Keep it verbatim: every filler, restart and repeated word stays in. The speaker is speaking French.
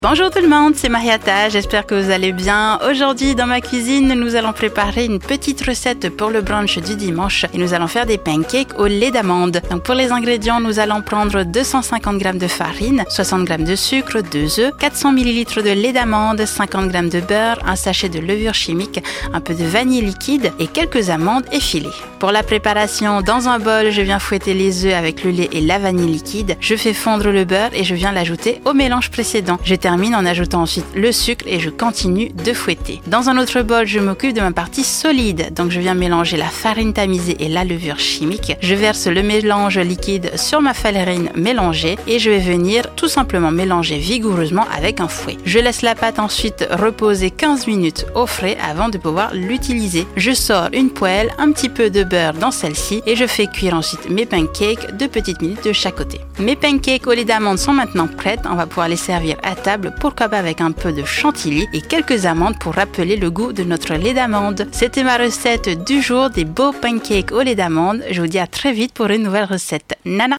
Bonjour tout le monde, c'est Mariata, j'espère que vous allez bien. Aujourd'hui dans ma cuisine, nous allons préparer une petite recette pour le brunch du dimanche et nous allons faire des pancakes au lait d'amande. Donc pour les ingrédients, nous allons prendre deux cent cinquante grammes de farine, soixante grammes de sucre, deux œufs, quatre cents millilitres de lait d'amande, cinquante grammes de beurre, un sachet de levure chimique, un peu de vanille liquide et quelques amandes effilées. Pour la préparation, dans un bol, je viens fouetter les œufs avec le lait et la vanille liquide. Je fais fondre le beurre et je viens l'ajouter au mélange précédent. Je termine en ajoutant ensuite le sucre et je continue de fouetter. Dans un autre bol, je m'occupe de ma partie solide. Donc je viens mélanger la farine tamisée et la levure chimique. Je verse le mélange liquide sur ma farine mélangée et je vais venir tout simplement mélanger vigoureusement avec un fouet. Je laisse la pâte ensuite reposer quinze minutes au frais avant de pouvoir l'utiliser. Je sors une poêle, un petit peu de beurre dans celle-ci et je fais cuire ensuite mes pancakes deux petites minutes de chaque côté. Mes pancakes au lait d'amande sont maintenant prêtes. On va pouvoir les servir à table, pourquoi pas avec un peu de chantilly et quelques amandes pour rappeler le goût de notre lait d'amande. C'était ma recette du jour des beaux pancakes au lait d'amande. Je vous dis à très vite pour une nouvelle recette. Nana!